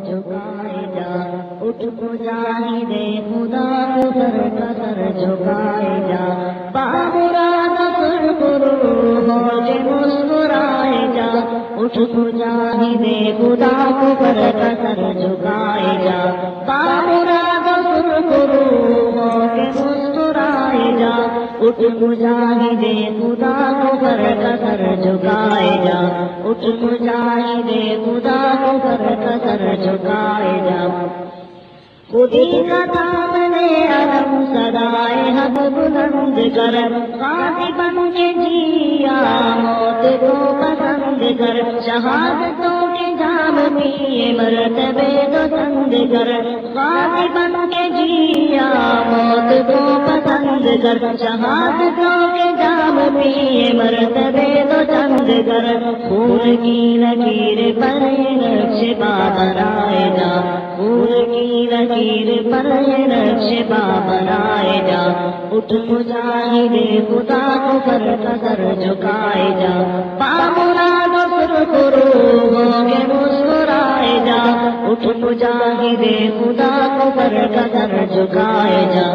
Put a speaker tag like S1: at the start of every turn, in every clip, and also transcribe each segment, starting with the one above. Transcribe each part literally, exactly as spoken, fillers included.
S1: جھکائے جا، اٹھ مجاہد خدا کو سر کا سر جھکائے جا، بامراد سرخرو ہو کے مسکرائے جا، اٹھ مجاہد خدا کو سر کا سر جھکائے جا، بامراد سرخرو ہو کے مسکرائے جا، اٹھ مجاہد خدا کو سر کا سر جھکائے جا، اٹھ مجاہد خدا کو سر کا سر جھکائے جا، خودی کا دامن علم صدائے حق بلند کر، غازی بن کے جیا موت کو پسند کر، شہادتوں کے جام پیے مرتبے تو تند کر، غازی بن کے جیا موت کو پسند کر، شہادتوں کے جام پیے مرتبے تو تند کر، خون کی لکیر پر نقش پا بنائے جا، خون کی لکیر پر نقش پا بنائے جا، اٹھ مجاہد خدا کو سر کا سر جھکائے جا، بامراد سرخرو ہو کے مسکرائے جا، اٹھ مجاہد خدا کو سر کا سر جھکائے جا،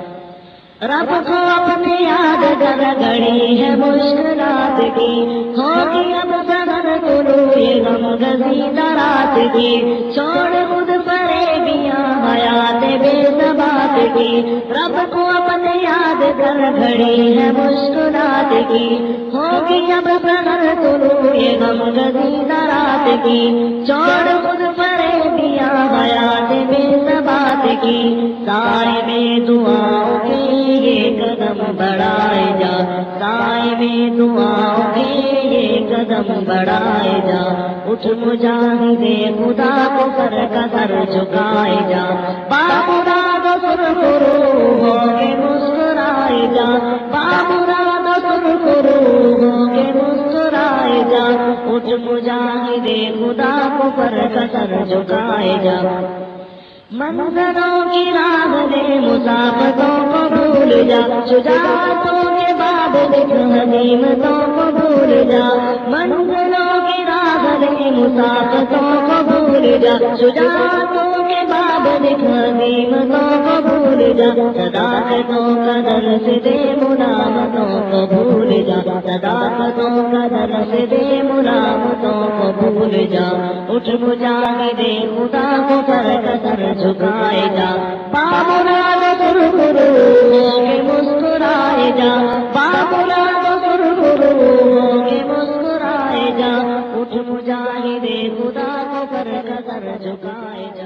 S1: رب کو اپنے یاد کر گھڑی ہے مشکلات کی، ہوگی اب سبر طلوع غم گزیدہ رات کی، چھوڑ خود فریبیاں حیات بے ثبات کی، رب کو اپنے یاد کر گھڑی ہے مشکلات کی، ہوگی اب سبر طلوع غم گزیدہ رات کی، چھوڑ خود فریبیاں حیات بے ثبات کی، سائے میں دعاؤں کے یہ قدم بڑھائے جا، سائے میں دعاؤں کے یہ قدم بڑھائے جا، اٹھ مجاہد خدا کو سر کا سر جھکائے جا، بامراد سرخرو ہو کے مسکرائے جا، بامراد سرخرو ہو کے مسکرائے جا، اٹھ مجاہد خدا کو سر کا سر جھکائے جا، منظروں کی راہ میں مسافروں کو بھول جا، شجاعتوں کے بعد لکھ حزیمتوں کو بھول جا، منظروں کی راہ میں مسافروں کو بھول جا، شجاعتوں کے بعد لکھ حزیمتوں کو بھول جا، صداقتوں کا درس دے ملامتوں کو بھول جا، صداقتوں کا درس دے ملامتوں کو بھول جا، اٹھ مجاہد خدا کو سر کا سر جھکائے جا، بامراد سرخرو ہو کے مسکرائے جا، بامراد سرخرو ہو کے مسکرائے جا، اٹھ مجاہد خدا کو سر کا سر جھکائے جا۔